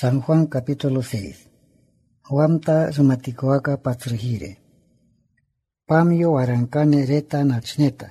San Juan capítulo 6. Huamta rumaticoaca patrujire. Pamio warancane reta nachneta.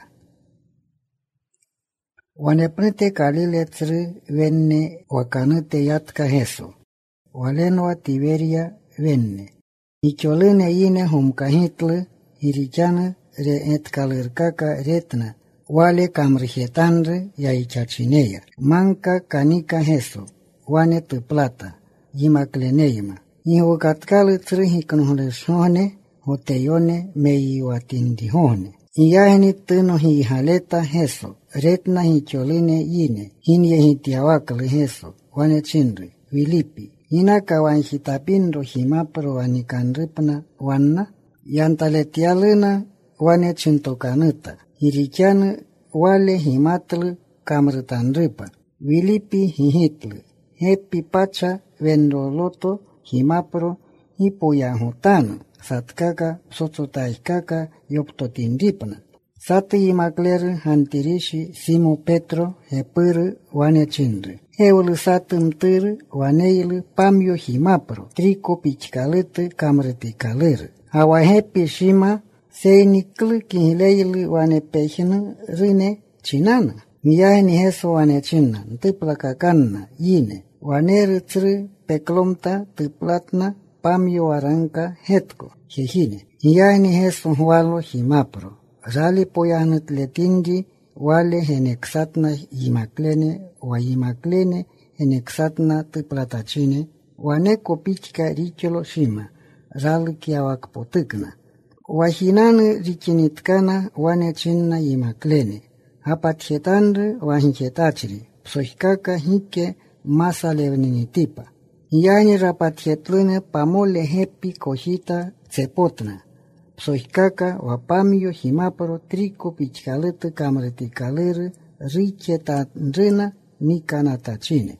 Wanepnete kalile tsru venne wakanute yatka heso. Walenwa Tiberia venne. Icholene yine humkahitlu hirichana re etkalirkaka retna. Wale kamrijetanre ya ichachineya. Manka kanika heso. Wane tu plata, yimakleneima. Ihukatkale trihikanholeshone, hoteyone meiwatindihone. Iyaheni tino hihaleta heso, retna hicholine yine, hinyehitiawakle heso, wane chinri, Filipi. Inaka wanjitapindo himapro wanikanripna wanna, yantaletialena wane chintokanuta. Hirichana wale himatlu kamritanripa. Filipi hihitlu. Hepi pacha vendoloto himapro hipoyahutana satkaka sototaikaka yoptotindipna. Sati imakler hantirishi Simo Petro hepuru wanechinri. Heulu satumtur waneilu pamyo himapro triko pichkalete kamretikalere. Hawa hepi shima seiniklu kihileilu wanepehina rine chinana. Miyahini heso wanechina ntiplakakanna yine. Waneru tsru peklomta tuplatna pamyo waranka hetko jejine. Miyahini heso hualo himapro. Rali poyanut letindi wale henexatna yimaklene wa yimaklene henexatna tuplatachine. Waneko pichka richolo shima. Rali kiawakpotukna. Wahinanu richinitkana wanechinna yimaklene. Apatjetandre wahinjetachri, psohkaka hike masalevninitipa. Yani rapatjetlune pamole hepi kohita tsepotna. Psohkaka wapamyo himapro triko pichkalete kamretikalere richetandrena nikanatachine.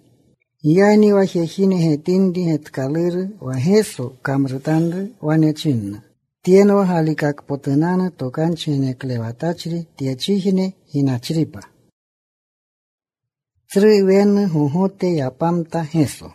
Yani wajejine hetindi hetkalere waheso kamretandre wanechinna. Tieno halikak potenana tokanchine klevatachri tiechihine hinachripa. Tsri ven huhote yapamta heso.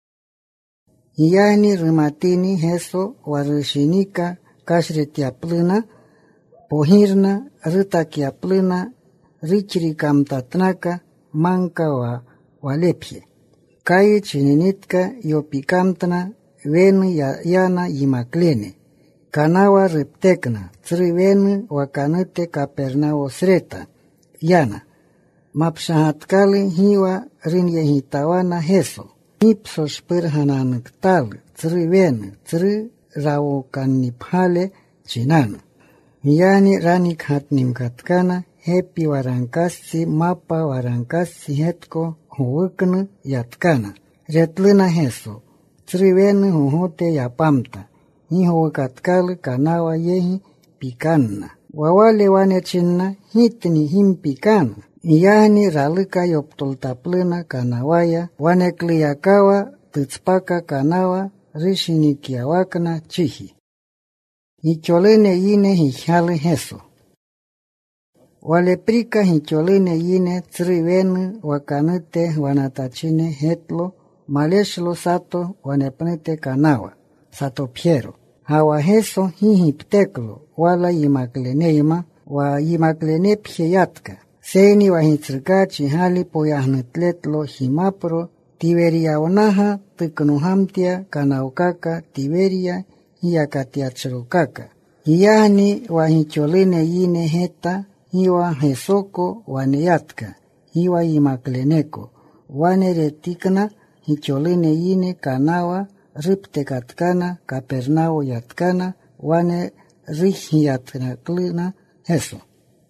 Yani rimatini heso warishinika kashretiapluna, pohirna ritakiapluna, richrikamtatnaka manka walepje. Kai chininitka yopikamtna ven yana yimaklene. Kanawa riptekna, tsriven wakanute Kapernao sreta, yana. Mapshahatkali hiwa rinyehitawana heso. Nipso spirhananuktal, tsriven, tsri rawokanniphale chinana. Yani ranik hatnimkatkana, hepi warankasi mapa warankasi hetko huwiknu yatkana. Retluna heso, tsriven huhote yapamta. Hiho katkal kanawa yehi pikanna. Wawale wanechinna hitni himpikana. Yani ralika yoptoltaplena kanawaya wanekliyakawa tutspaka kanawa rishinikiawakna chihi. Hicholene yine hijale heso. Waleprika hicholene yine tsriven wakanute wanatachine hetlo maleshlo sato wanepnete kanawa. Sato Piero. Hawa heso hihipteklo wala yimakleneima wa yimaklenepje yatka. Seni wa hitrikachi hali poyahnutletlo himapro Tiberia onaha tuknuhamtia kanaukaka Tiberia hiyakatiachrokaka. Hiyani wa hicholene yine heta hiwa hesoko waneyatka. Hiwa yimakleneko. Waneretikna hicholene yine kanawa riptekatkana Kapernao yatkana wane rihiatnaklina heso.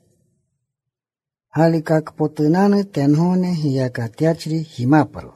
Halikak potunane tenhone hiyakatiachri himapro.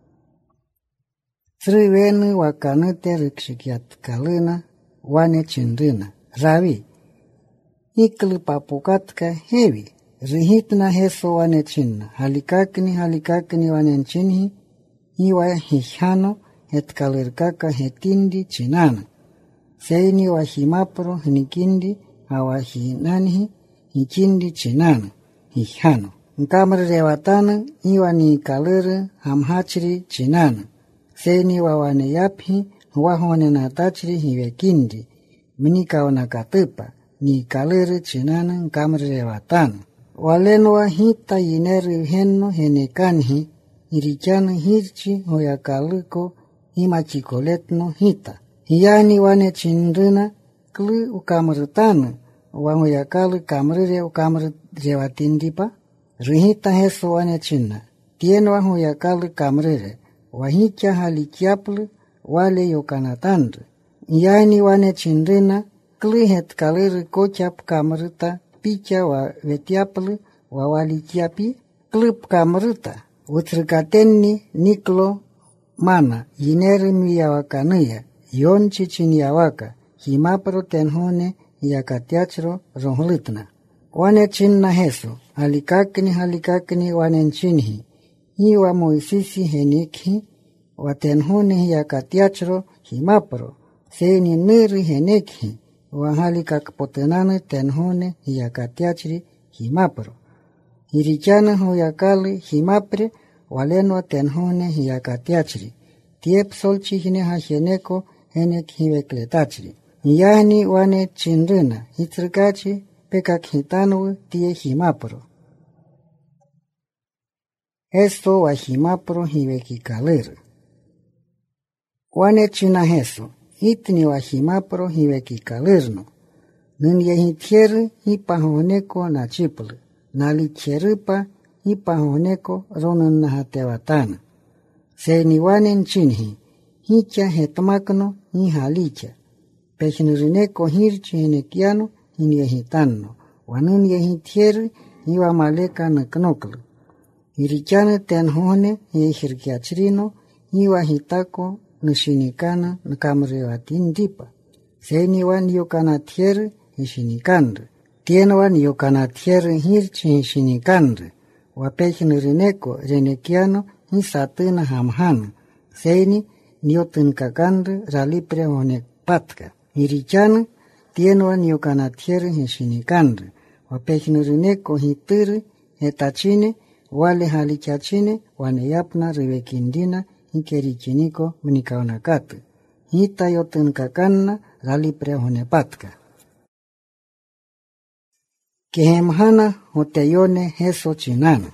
Tsrivenu wakanute rikshikiatkalina wane chinrina. Ravi. Ikli papukatka hevi. Rihitna heso wane chinna. Halikakni wane chinhi. Iwa hijano. Hetkalirkaka hetindi chinana. Seini wa himapro hinikindi hawa hinanhi hichindi chinana. Hijano. Nkamre rewatana iwa ni kalere hamhachri chinana. seni wawane yaphi wahone na tachri hiwe kindi minikaona katupa ni kalere chinanan kamre watan walenwa hita yineru henno henekanhi irichana hirchi hoyakaluko himachikoletno hita hiyani wane chinrina klu ukamrutana wangoyakalu kamrere ukamrewatindipa rihita heso wane chinna tienwa hoyakalu kamrere wahicha halikiaplu wale yokanatandre yani wane chinrina klu het kalere kochap kamruta picha wa vetiaplu wa walikiapi klub kamruta utrikatenni niklo mana yineri miyawakanuya yonchi chinyawaka himapro tenhone yakatiachro rohlitna wane chinna heso halikakni wanen chinhi hiwa moisisi henikhi watenhone yakatiachro himapro seni niri henekhi wahalikakpotenane tenhone yakatiachri himapro hirichana hoyakali himapre walenwa tenhone hiyakatiachri tiep solchi hine hajeneko henek hivekletachri yani wane chinrina hitrikachi pekak hitanu tie himapro esto wa himapro hivekikalir wane china heso hitni wa himapro hivekikalirno nunye hitier hipahoneko na chiplu nalicherupa hipahoneko ronan nahatewatana seni wanen chinhi hicha hetmakno hihalicha pechnrineko hirchi henekiano hiniehitanno wanunye hitier hiwa maleka naknoklu hirichane tenhone hihirkiachrino hiwa hitako nishinikana nakamrewatindipa seni wan yokanatier hishinikandre tienwan yokanatier hirchi hishinikandre wapechnrineko renekiano hisatina hamhana seni niotinkakandre ralipre honepatka hirichana tienwan yokanatier hishinikandre wapechnrineko hitir hetachine wale halichachine waneyapna rivekindina hikerichiniko minikaonakatu hita yotinkakanna ralipre honepatka kehemhana hoteyone heso chinana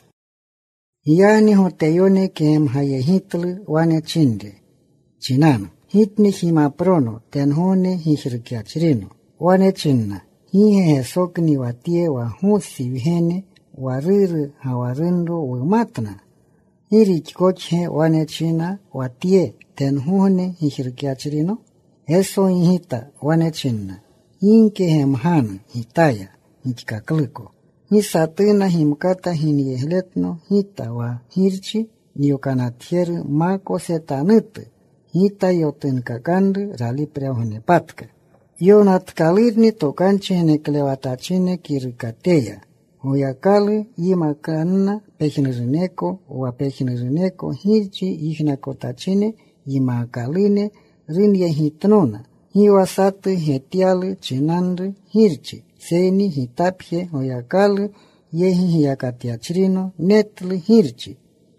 yani hoteyone kehemhaye hitlu wane chinde chinana hitni himaprono tenhone hihirkiachrino wane chinna hihe hesokni watie wa husi vihene wariri hawarindu wimatna hirichikoche wane china watie tenhone hihirkiachrino eso hita wane chinna hinke hemhana hitaya hichikakliko hisatina himkata hiniehletno hita wa hirchi niokanatier mako setanit hita yotinkakandri raliprehonepatka yonatkalirni tokanchi heneklewatachine kirikateya hoyakali yimakanna pechnrineko wa pechnrineko hirchi ihnakotachine yimakaline rinyehitnona hiwasati hetiali chinandri hirchi seni hitapje hoyakali yehi hiyakatiachrino netli hirchi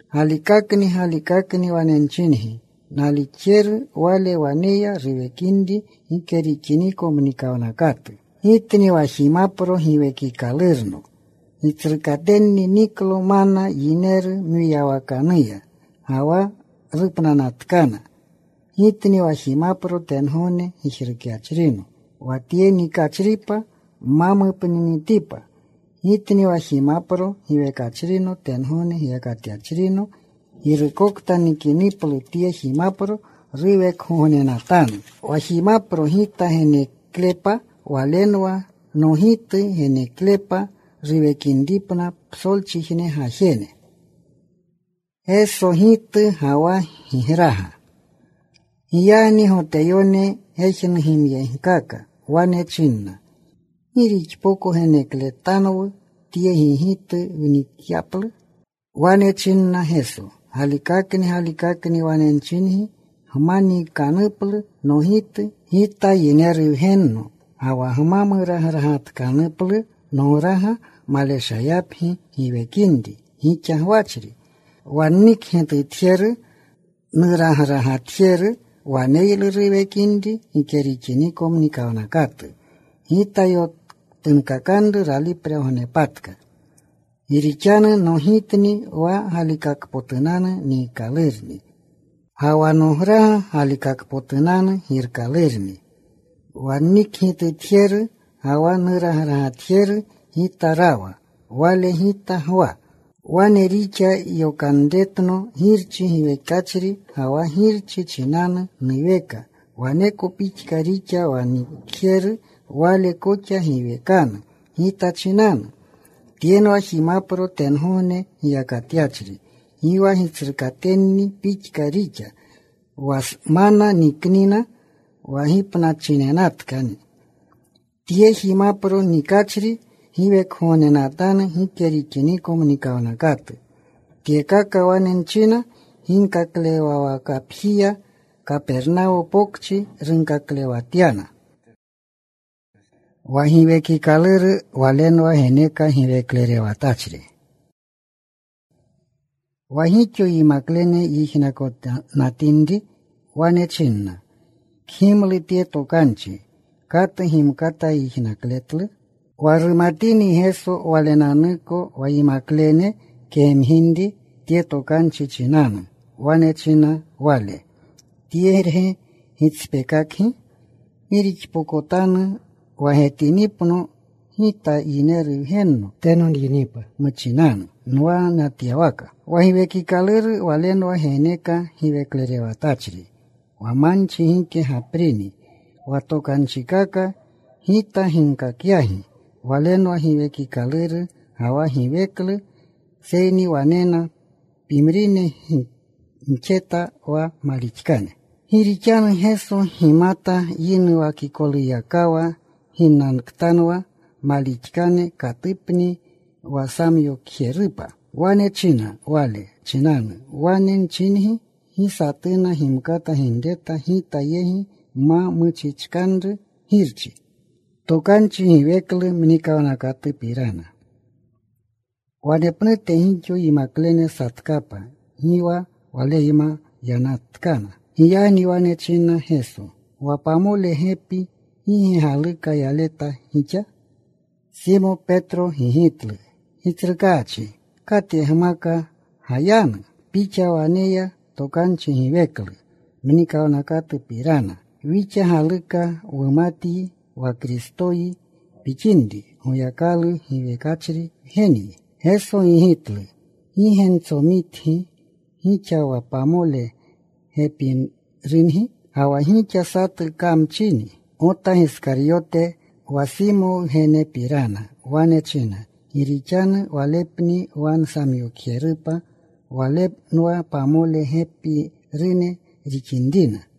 halikakni wanenchinhi nalicher wale waneya rivekindi hikerichiniko minikaonakatu hitni wa himapro hivekikalirno hitrikatenni niklo mana yiner miyawakanuya hawa ripnanatkana hitni wa himapro tenhone hihirkiachrino watieni kachripa mamupninitipa hitni wa himapro hivekachrino tenhone hiyakatiachrino hirikoktanikiniple tie himapro rivek honenatan wa himapro hita heneklepa walenwa no hiti heneklepa rivekindipna psolchihne hajene eso hiti hawa hihraha hiyani hoteyone hechin himyehinkaka wane chinna hirichpoko henekletanow tie hihiti vinikiapl wane chinna heso halikakni wanenchinhi hamani kanupl no hita yineri henno hawa hamamurahat kanupl no raha maleshayaphi hivekindi hichahwachri wanik hititier niraharahatieru waneil rive kindi ikerichini komunikaonakatu. Hitayo tinkakandu rali prehone patka. Irichana no hitni wa halikakpotunana ni kalirni. Hawa nohraha halikakpotunana hir kalirni. Wanik hititieru hawa niraharahatieru hitarawa. Wale hitahwa. Wane richa yokandetno hirchi hiwekachri hawa hirchi chinana niweka. Wane kopichka richa wanikieru wale kocha hiwekana. Hita chinana. Tienwa himapro tenhone hiakatiachri. Hiwa hitzirkateni pichka richa. Wasmana niknina wahipna chinenatkani. Tie himapro nikachri. Hiwe khone natana hikerichini komunikaonakatu. Tiekaka wanenchina hinkaklewa wakapia kapernao pokchi rinkaklewa tiana. Wahiwe kikalere walenwa heneka hiwe klerewa tachre. Wahicho imaklene ihinakota natindi wanechinna. Himli tie tokanchi kata himkata ihinakletle. Warumatini heso walenaniko waimaklene kemhindi tieto kanchi chinana wane china wale tierhe hitspekakhi irichpokotana wahetinipno hita ineru henno tenon yinipa machinana nuana tiawaka wahiwekikaler walenwa heneka hiweklerewa tachri wamanchi hinke haprini watokanchikaka hita hinkakiahi walenwa hiwekikaler hawa hiwekle seini wanena pimrine mcheta wa malichikane. Hirichana heso himata yinu wa kikoli yakawa hinanaktanwa malichikane katipni wa samyo kierupa. Wane china wale chinana wane chinhi hisatina himkata hindeta hita yehi ma muchichkandre hirchi. Tokanchi hiwekle mnikawanakati pirana. Wanepne tehincho imaklene satkapa, hiwa wale ima yanatkana. Hiyani wane china heso, wapamole hepi hihi halika yaleta hicha. Simo Petro hihitle, hitrikachi, kati hamaka hayana, picha waneya tokanchi hiwekle, mnikawanakati pirana. Wicha halika wamati wa kristoi pichindi huyakalu hiwekachri heni. Heso hihitle, hihen somithi, hicha wapamole hepin rinhi, hawa hicha satu kamchini, ota Iskariote wasimo hene pirana, wane china, hirichana walepni wan samyo kierupa, walepnwa pamole hepi rine richindina.